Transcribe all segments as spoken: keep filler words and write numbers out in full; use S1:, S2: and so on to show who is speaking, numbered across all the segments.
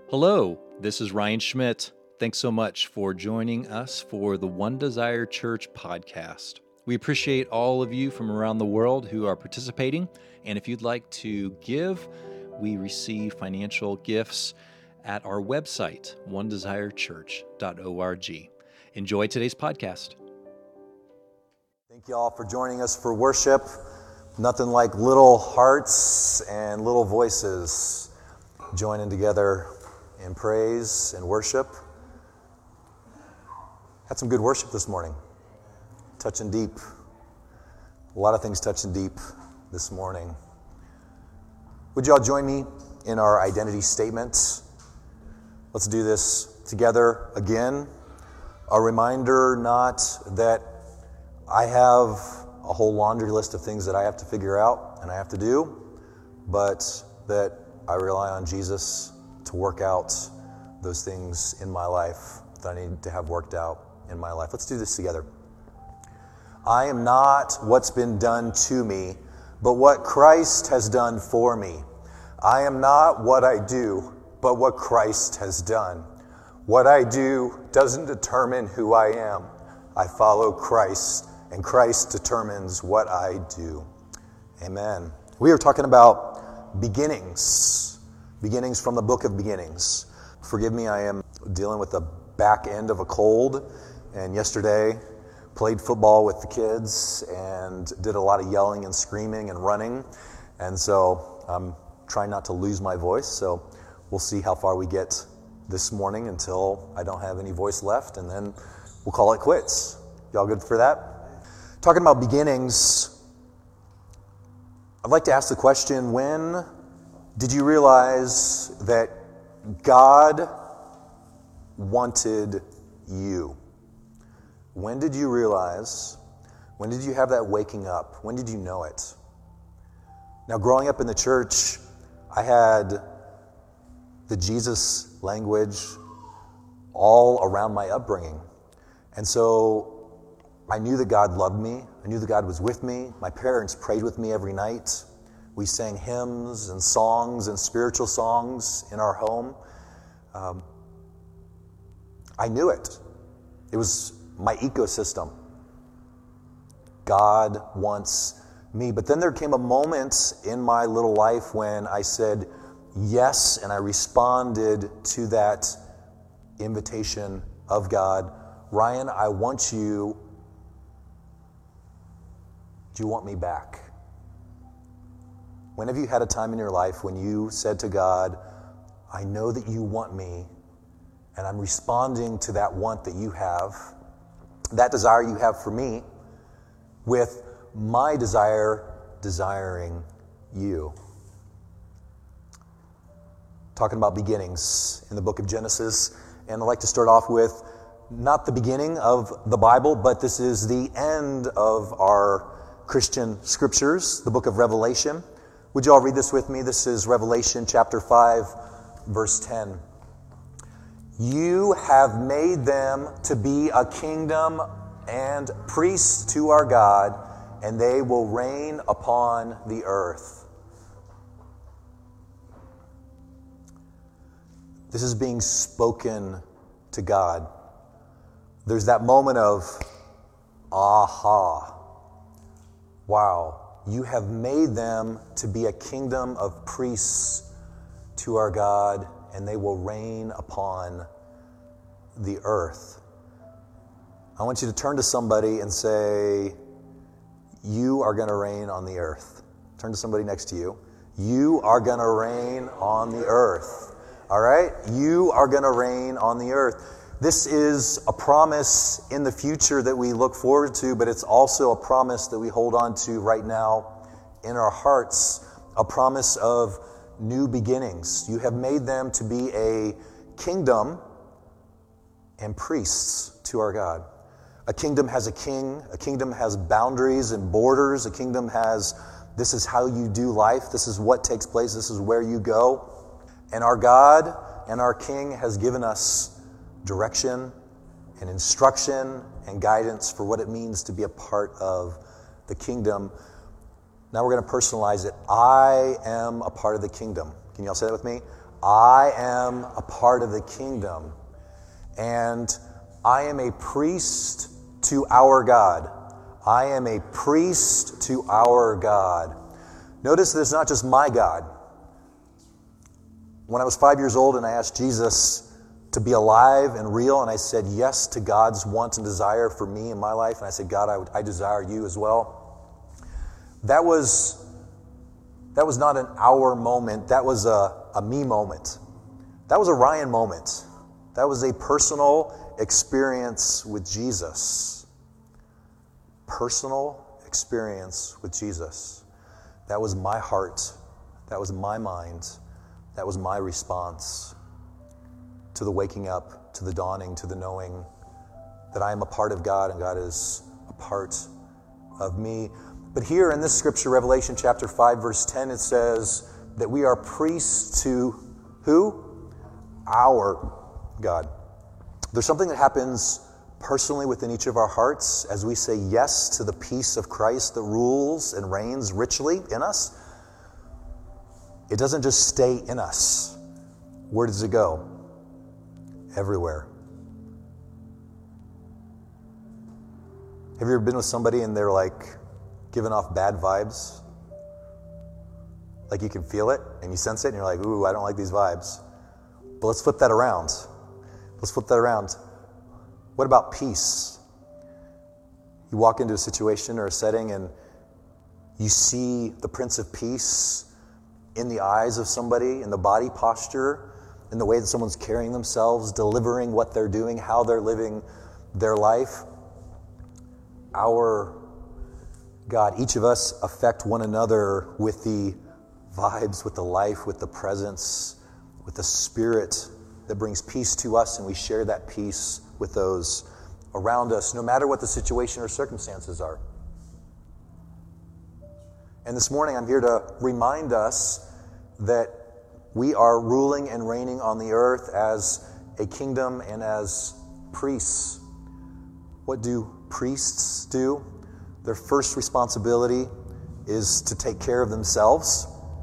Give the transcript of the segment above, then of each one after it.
S1: Hello, this is Ryan Schmidt. Thanks so much for joining us for the One Desire Church podcast. We appreciate all of you from around the world who are participating, and if you'd like to give, we receive financial gifts at our website, one desire church dot org. Enjoy today's podcast.
S2: Thank you all for joining us for worship. Nothing like little hearts and little voices joining together in praise and worship. Had some good worship this morning. Touching deep. A lot of things touching deep this morning. Would you all join me in our identity statement? Let's do this together again. A reminder not that I have a whole laundry list of things that I have to figure out and I have to do, but that I rely on Jesus to work out those things in my life that I need to have worked out in my life. Let's do this together. I am not what's been done to me, but what Christ has done for me. I am not what I do, but what Christ has done. What I do doesn't determine who I am. I follow Christ, and Christ determines what I do. Amen. We are talking about beginnings. Beginnings from the book of beginnings. Forgive me, I am dealing with the back end of a cold, and yesterday played football with the kids and did a lot of yelling and screaming and running, and so I'm trying not to lose my voice, so we'll see how far we get this morning until I don't have any voice left, and then we'll call it quits. Y'all good for that? Talking about beginnings, I'd like to ask the question, when did you realize that God wanted you? When did you realize, when did you have that waking up? When did you know it? Now, growing up in the church, I had the Jesus language all around my upbringing. And so I knew that God loved me. I knew that God was with me. My parents prayed with me every night. We sang hymns and songs and spiritual songs in our home. Um, I knew it. It was my ecosystem. God wants me. But then there came a moment in my little life when I said yes, and I responded to that invitation of God. Ryan, I want you. Do you want me back? When have you had a time in your life when you said to God, I know that you want me, and I'm responding to that want that you have, that desire you have for me, with my desire desiring you? Talking about beginnings in the book of Genesis, and I'd like to start off with not the beginning of the Bible, but this is the end of our Christian scriptures, the book of Revelation. Would you all read this with me? This is Revelation chapter five, verse ten. You have made them to be a kingdom and priests to our God, and they will reign upon the earth. This is being spoken to God. There's that moment of, aha, wow. You have made them to be a kingdom of priests to our God, and they will reign upon the earth. I want you to turn to somebody and say, you are going to reign on the earth. Turn to somebody next to you. You are going to reign on the earth. All right? You are going to reign on the earth. This is a promise in the future that we look forward to, but it's also a promise that we hold on to right now in our hearts, a promise of new beginnings. You have made them to be a kingdom and priests to our God. A kingdom has a king, a kingdom has boundaries and borders, a kingdom has, this is how you do life, this is what takes place, this is where you go. And our God and our King has given us direction and instruction and guidance for what it means to be a part of the kingdom. Now we're going to personalize it. I am a part of the kingdom. Can you all say that with me? I am a part of the kingdom, and I am a priest to our God. I am a priest to our God. Notice that it's not just my God. When I was five years old and I asked Jesus to be alive and real, and I said yes to God's want and desire for me in my life, and I said, God, I, would, I desire you as well. That was, that was not an our moment. That was a, a me moment. That was a Ryan moment. That was a personal experience with Jesus. Personal experience with Jesus. That was my heart. That was my mind. That was my response to the waking up, to the dawning, to the knowing that I am a part of God and God is a part of me. But here in this scripture, Revelation chapter five, verse ten, it says that we are priests to who? Our God. There's something that happens personally within each of our hearts as we say yes to the peace of Christ that rules and reigns richly in us. It doesn't just stay in us. Where does it go? Everywhere. Have you ever been with somebody and they're like giving off bad vibes? Like you can feel it and you sense it and you're like, ooh, I don't like these vibes. But let's flip that around. Let's flip that around. What about peace? You walk into a situation or a setting and you see the Prince of Peace in the eyes of somebody, in the body posture, in the way that someone's carrying themselves, delivering what they're doing, how they're living their life. Our God, each of us affect one another with the vibes, with the life, with the presence, with the Spirit that brings peace to us, and we share that peace with those around us, no matter what the situation or circumstances are. And this morning I'm here to remind us that we are ruling and reigning on the earth as a kingdom and as priests. What do priests do? Their first responsibility is to take care of themselves.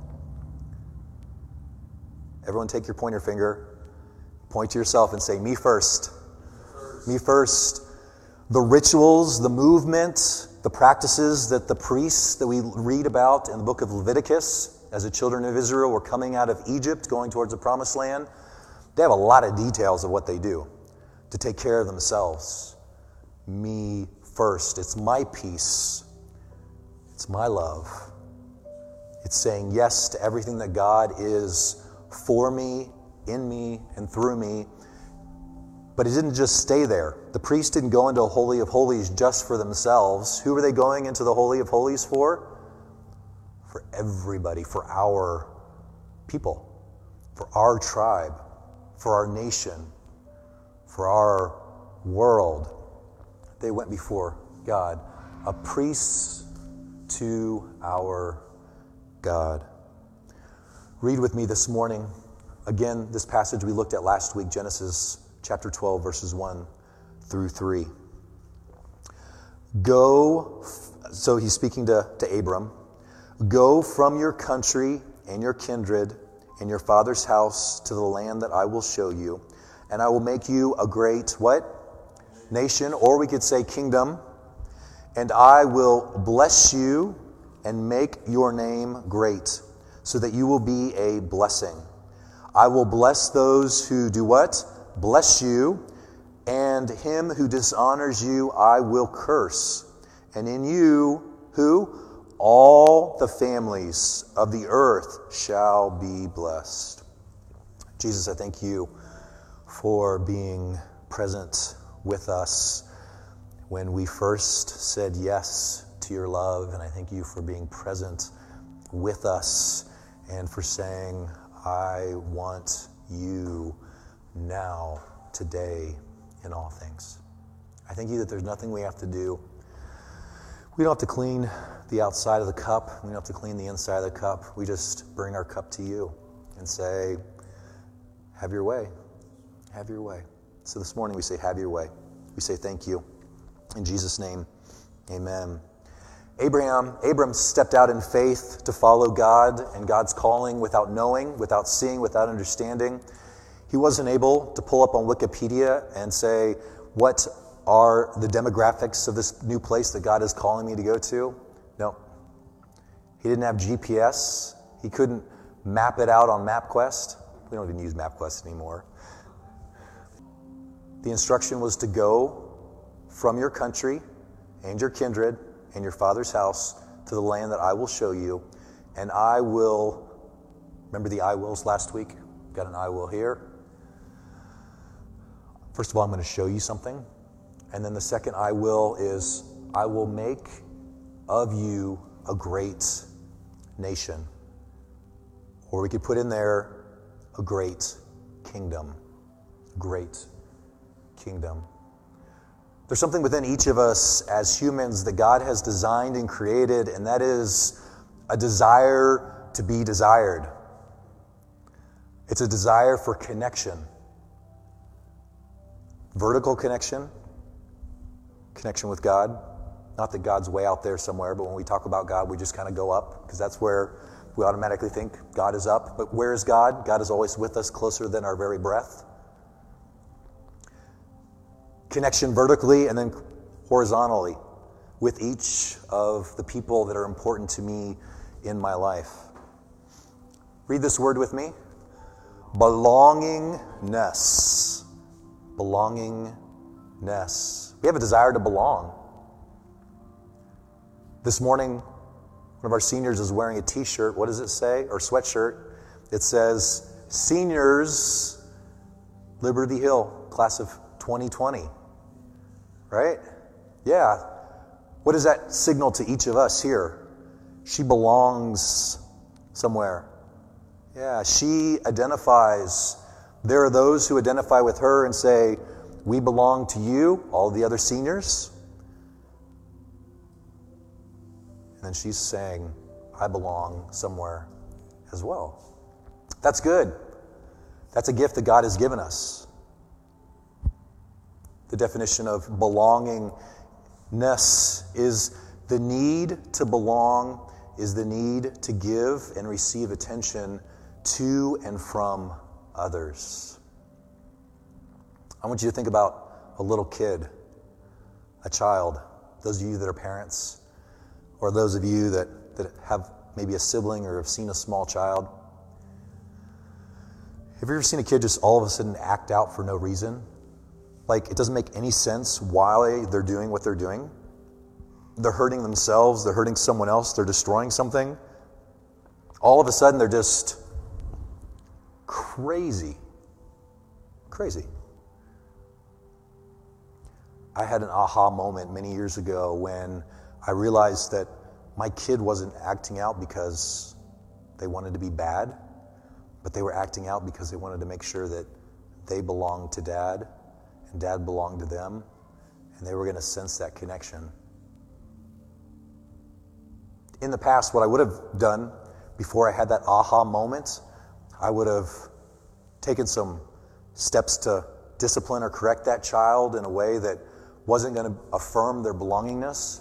S2: Everyone take your pointer finger, point to yourself and say, me first. first. Me first. The rituals, the movement, the practices that the priests that we read about in the book of Leviticus as the children of Israel were coming out of Egypt, going towards the promised land, they have a lot of details of what they do to take care of themselves. Me first. It's my peace. It's my love. It's saying yes to everything that God is for me, in me, and through me. But it didn't just stay there. The priests didn't go into a Holy of Holies just for themselves. Who were they going into the Holy of Holies for? For everybody, for our people, for our tribe, for our nation, for our world. They went before God, a priest to our God. Read with me this morning, again, this passage we looked at last week, Genesis chapter twelve, verses one through three. Go, so he's speaking to, to Abram, go from your country and your kindred and your father's house to the land that I will show you, and I will make you a great, what? Nation, or we could say kingdom, and I will bless you and make your name great, so that you will be a blessing. I will bless those who do what? Bless you, and him who dishonors you I will curse. And in you, who? All the families of the earth shall be blessed. Jesus, I thank you for being present with us when we first said yes to your love, and I thank you for being present with us and for saying, I want you now, today, in all things. I thank you that there's nothing we have to do. We don't have to clean the outside of the cup. We don't have to clean the inside of the cup. We just bring our cup to you and say, have your way. Have your way. So this morning we say, have your way. We say thank you. In Jesus' name, amen Abraham, Abram stepped out in faith to follow God and God's calling without knowing, without seeing, without understanding. He wasn't able to pull up on Wikipedia and say, what are the demographics of this new place that God is calling me to go to? No. He didn't have G P S. He couldn't map it out on MapQuest. We don't even use MapQuest anymore. The instruction was to go from your country and your kindred and your father's house to the land that I will show you, and I will, remember the I wills last week? Got an I will here. First of all, I'm going to show you something. And then the second I will is, I will make of you a great nation. Or we could put in there, a great kingdom. Great kingdom. There's something within each of us as humans that God has designed and created, and that is a desire to be desired. It's a desire for connection. Vertical connection, connection with God. Not that God's way out there somewhere, but when we talk about God, we just kind of go up, because that's where we automatically think God is up. But where is God? God is always with us, closer than our very breath. Connection vertically and then horizontally with each of the people that are important to me in my life. Read this word with me. Belongingness. Belongingness. We have a desire to belong. This morning, one of our seniors is wearing a t-shirt. What does it say? Or sweatshirt. It says, Seniors, Liberty Hill, class of twenty twenty. Right? Yeah. What does that signal to each of us here? She belongs somewhere. Yeah, she identifies. There are those who identify with her and say, we belong to you, all the other seniors. And then she's saying, I belong somewhere as well. That's good. That's a gift that God has given us. The definition of belongingness is the need to belong, is the need to give and receive attention to and from others. I want you to think about a little kid, a child, those of you that are parents, or those of you that, that have maybe a sibling or have seen a small child. Have you ever seen a kid just all of a sudden act out for no reason? Like, it doesn't make any sense why they're doing what they're doing. They're hurting themselves, they're hurting someone else, they're destroying something. All of a sudden, they're just crazy. Crazy. I had an aha moment many years ago when I realized that my kid wasn't acting out because they wanted to be bad, but they were acting out because they wanted to make sure that they belonged to Dad, and Dad belonged to them, and they were going to sense that connection. In the past, what I would have done before I had that aha moment, I would have taken some steps to discipline or correct that child in a way that wasn't going to affirm their belongingness.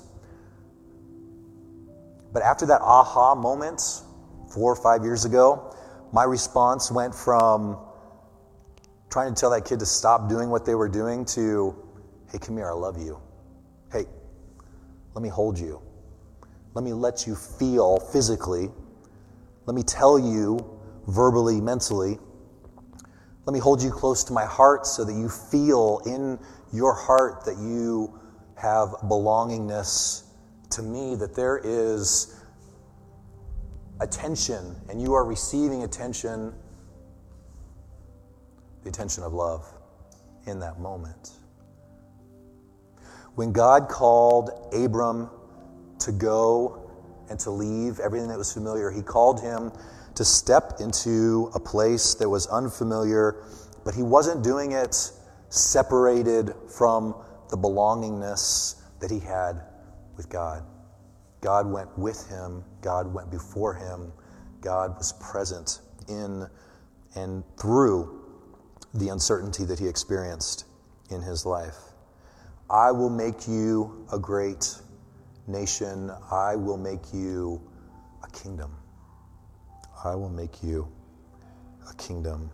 S2: But after that aha moment, four or five years ago, my response went from trying to tell that kid to stop doing what they were doing to, hey, come here, I love you. Hey, let me hold you. Let me let you feel physically. Let me tell you verbally, mentally. Let me hold you close to my heart so that you feel in your heart that you have belongingness to me, that there is attention and you are receiving attention, the attention of love in that moment. When God called Abram to go and to leave everything that was familiar, he called him to step into a place that was unfamiliar, but he wasn't doing it separated from the belongingness that he had with God. God went with him. God went before him. God was present in and through the uncertainty that he experienced in his life. I will make you a great nation. I will make you a kingdom. I will make you a kingdom.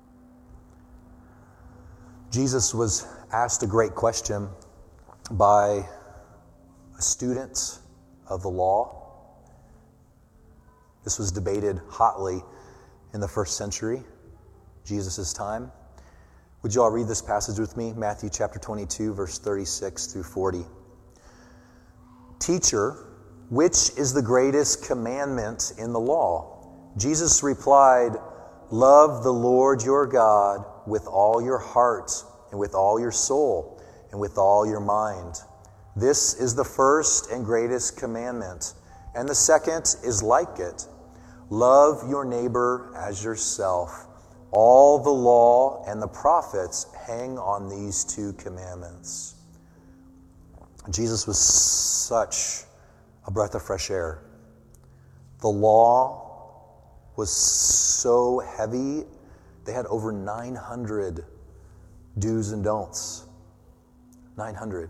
S2: Jesus was asked a great question by a student of the law. This was debated hotly in the first century, Jesus' time. Would you all read this passage with me? Matthew chapter twenty-two, verse thirty-six through forty. Teacher, which is the greatest commandment in the law? Jesus replied, love the Lord your God with all your heart and with all your soul and with all your mind. This is the first and greatest commandment. And the second is like it. Love your neighbor as yourself. All the law and the prophets hang on these two commandments. Jesus was such a breath of fresh air. The law was so heavy. They had over nine hundred do's and don'ts. nine hundred.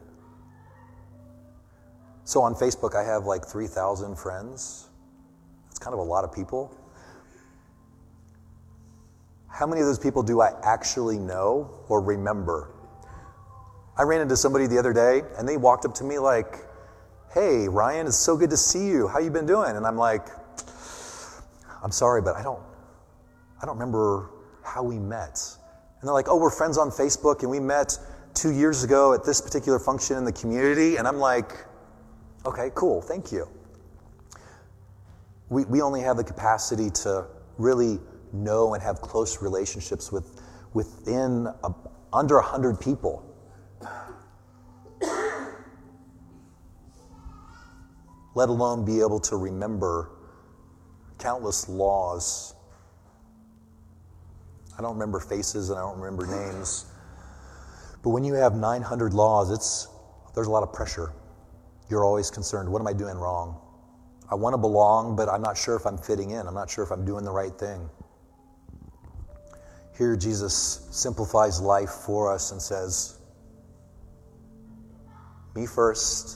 S2: So on Facebook, I have like three thousand friends. That's kind of a lot of people. How many of those people do I actually know or remember? I ran into somebody the other day, and they walked up to me like, hey, Ryan, it's so good to see you. How you been doing? And I'm like, I'm sorry, but I don't, I don't remember how we met. And they're like, oh, we're friends on Facebook, and we met two years ago at this particular function in the community. And I'm like, okay, cool, thank you. We we only have the capacity to really know and have close relationships with within a, under a hundred people. Let alone be able to remember countless laws. I don't remember faces and I don't remember names. But when you have nine hundred laws, it's there's a lot of pressure. You're always concerned, what am I doing wrong? I want to belong, but I'm not sure if I'm fitting in. I'm not sure if I'm doing the right thing. Here, Jesus simplifies life for us and says, me first,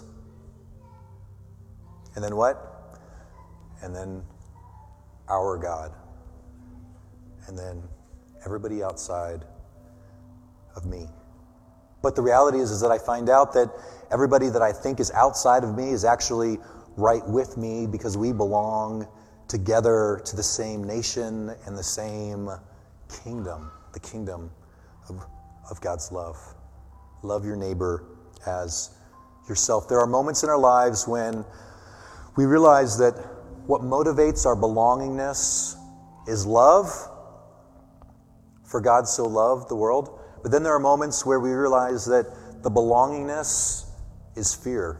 S2: and then what? And then our God, and then everybody outside of me. But the reality is, is that I find out that everybody that I think is outside of me is actually right with me because we belong together to the same nation and the same kingdom, the kingdom of, of God's love. Love your neighbor as yourself. There are moments in our lives when we realize that what motivates our belongingness is love, for God so loved the world. But then there are moments where we realize that the belongingness is fear.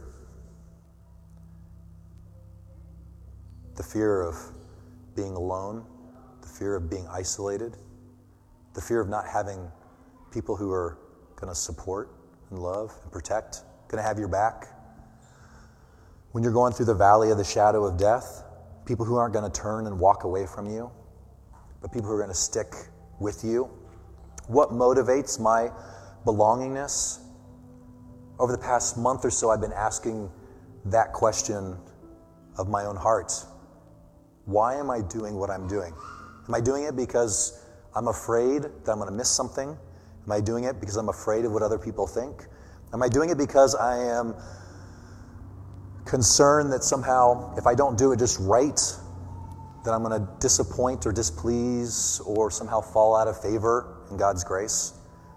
S2: The fear of being alone, the fear of being isolated, the fear of not having people who are going to support and love and protect, going to have your back. When you're going through the valley of the shadow of death, people who aren't going to turn and walk away from you, but people who are going to stick with you. What motivates my belongingness? Over the past month or so, I've been asking that question of my own heart. Why am I doing what I'm doing? Am I doing it because I'm afraid that I'm going to miss something? Am I doing it because I'm afraid of what other people think? Am I doing it because I am concerned that somehow if I don't do it just right, that I'm going to disappoint or displease or somehow fall out of favor in God's grace?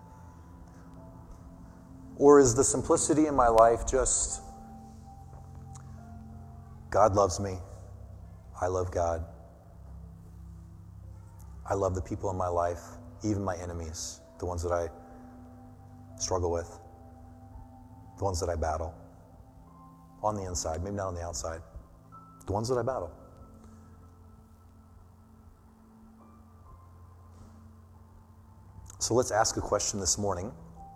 S2: Or is the simplicity in my life just, God loves me, I love God, I love the people in my life, even my enemies, the ones that I struggle with, the ones that I battle on the inside, maybe not on the outside, the ones that I battle. So let's ask a question this morning.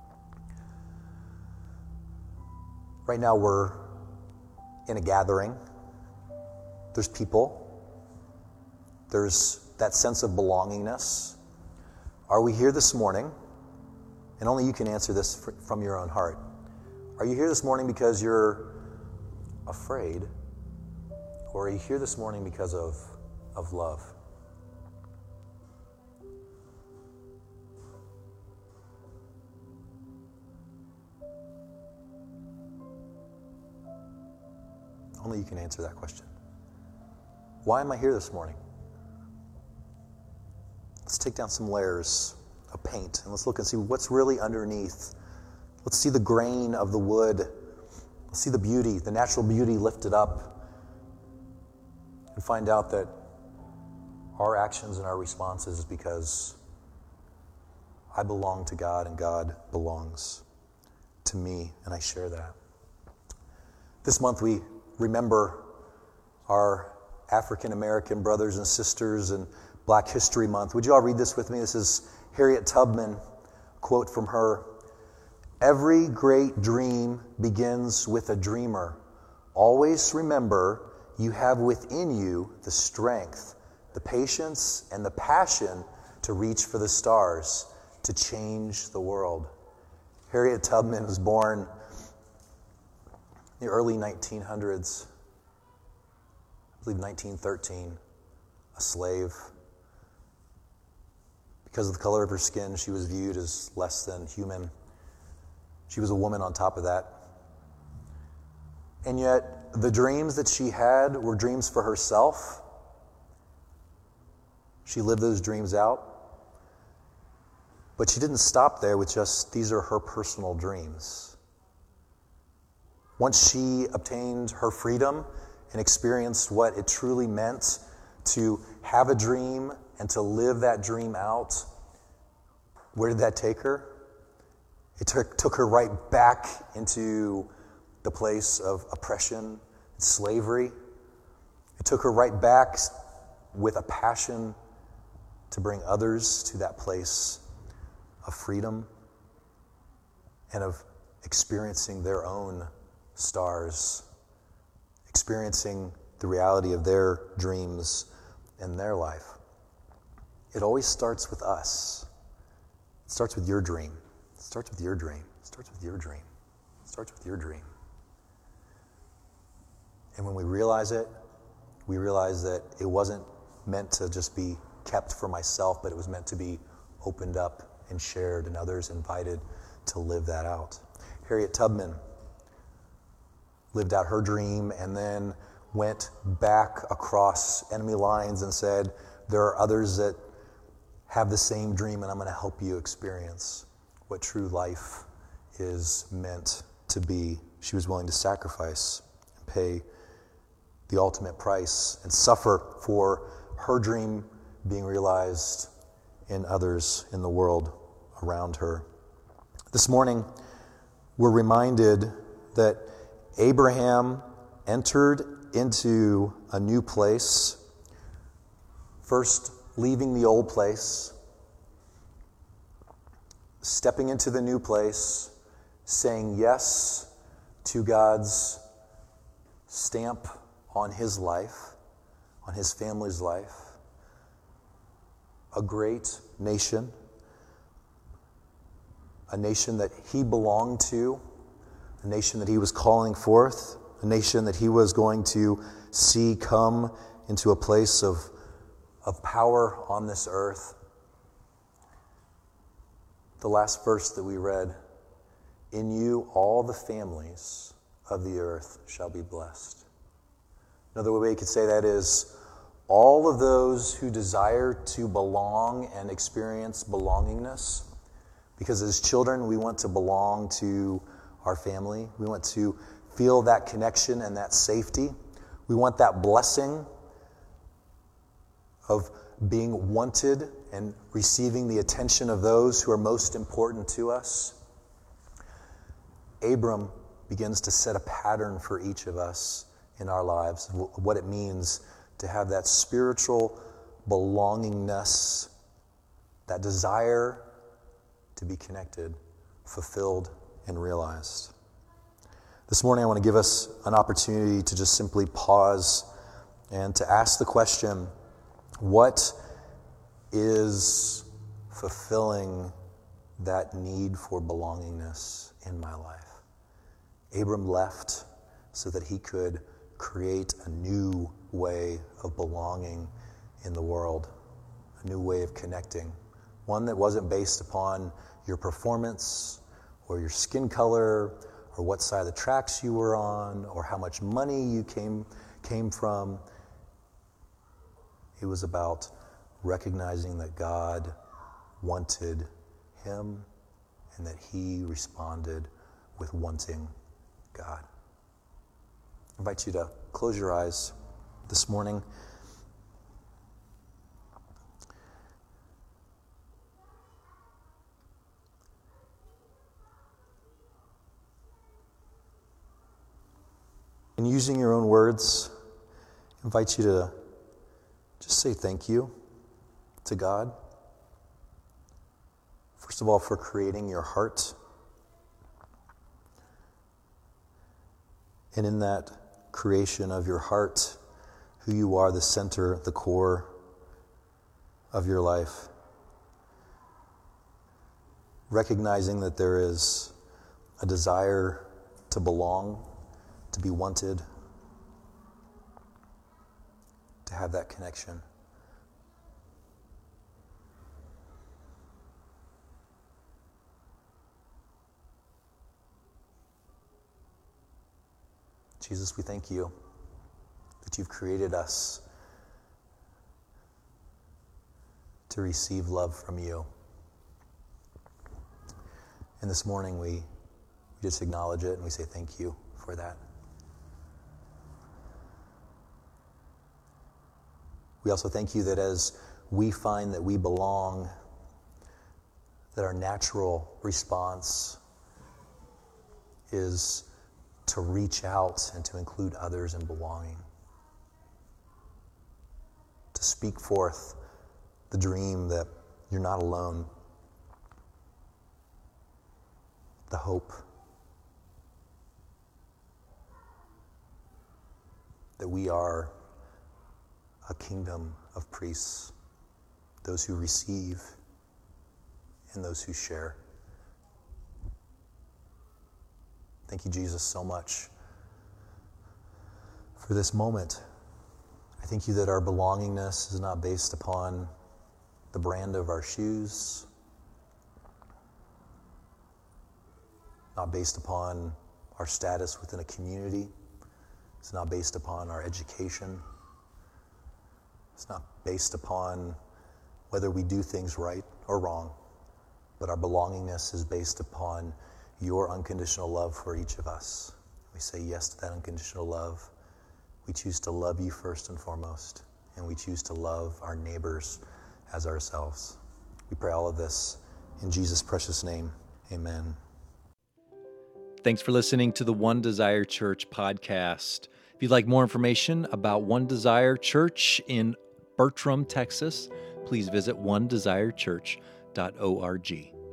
S2: Right now we're in a gathering. There's people. There's that sense of belongingness. Are we here this morning? And only you can answer this from your own heart. Are you here this morning because you're afraid? Or are you here this morning because of, of love? Only you can answer that question. Why am I here this morning? Let's take down some layers of paint and let's look and see what's really underneath. Let's see the grain of the wood. Let's see the beauty, the natural beauty lifted up, and find out that our actions and our responses is because I belong to God and God belongs to me, and I share that. This month we remember our African American brothers and sisters and Black History Month. Would you all read this with me? This is Harriet Tubman, a quote from her. Every great dream begins with a dreamer. Always remember you have within you the strength, the patience, and the passion to reach for the stars, to change the world. Harriet Tubman was born in the early nineteen hundreds, I believe nineteen thirteen, a slave. Because of the color of her skin, she was viewed as less than human. She was a woman on top of that. And yet, the dreams that she had were dreams for herself. She lived those dreams out. But she didn't stop there with just, these are her personal dreams. Once she obtained her freedom and experienced what it truly meant to have a dream and to live that dream out, where did that take her? It took, took her right back into the place of oppression and slavery. It took her right back with a passion to bring others to that place of freedom and of experiencing their own stars, experiencing the reality of their dreams in their life. It always starts with us. It starts with your dream. It starts with your dream. It starts with your dream. It starts with your dream. And when we realize it, we realize that it wasn't meant to just be kept for myself, but it was meant to be opened up and shared and others invited to live that out. Harriet Tubman lived out her dream and then went back across enemy lines and said, there are others that have the same dream, and I'm going to help you experience what true life is meant to be. She was willing to sacrifice and pay the ultimate price and suffer for her dream being realized in others in the world around her. This morning, we're reminded that Abraham entered into a new place, first leaving the old place, stepping into the new place, saying yes to God's stamp on his life, on his family's life. A great nation, a nation that he belonged to, a nation that he was calling forth, a nation that he was going to see come into a place of, of power on this earth. The last verse that we read, in you all the families of the earth shall be blessed. Another way you could say that is, all of those who desire to belong and experience belongingness, because as children we want to belong to our family. We want to feel that connection and that safety. We want that blessing of being wanted and receiving the attention of those who are most important to us. Abram begins to set a pattern for each of us in our lives, what it means to have that spiritual belongingness, that desire to be connected, fulfilled, and realized. This morning I want to give us an opportunity to just simply pause and to ask the question, what is fulfilling that need for belongingness in my life? Abram left so that he could create a new way of belonging in the world, a new way of connecting, one that wasn't based upon your performance or your skin color or what side of the tracks you were on or how much money you came came from. It was about recognizing that God wanted him and that he responded with wanting God. I invite you to close your eyes this morning. And using your own words, I invite you to just say thank you to God. First of all, for creating your heart. And in that creation of your heart, who you are, the center, the core of your life. Recognizing that there is a desire to belong, to be wanted, to have that connection. Jesus, we thank you that you've created us to receive love from you. And this morning we, we just acknowledge it and we say thank you for that. We also thank you that as we find that we belong, that our natural response is to reach out and to include others in belonging. To speak forth the dream that you're not alone. The hope that we are a kingdom of priests, those who receive and those who share. Thank you, Jesus, so much for this moment. I thank you that our belongingness is not based upon the brand of our shoes, not based upon our status within a community. It's not based upon our education. It's not based upon whether we do things right or wrong, but our belongingness is based upon your unconditional love for each of us. We say yes to that unconditional love. We choose to love you first and foremost, and we choose to love our neighbors as ourselves. We pray all of this in Jesus' precious name. Amen.
S1: Thanks for listening to the One Desire Church podcast. If you'd like more information about One Desire Church in Bertram, Texas, please visit one desire church dot org.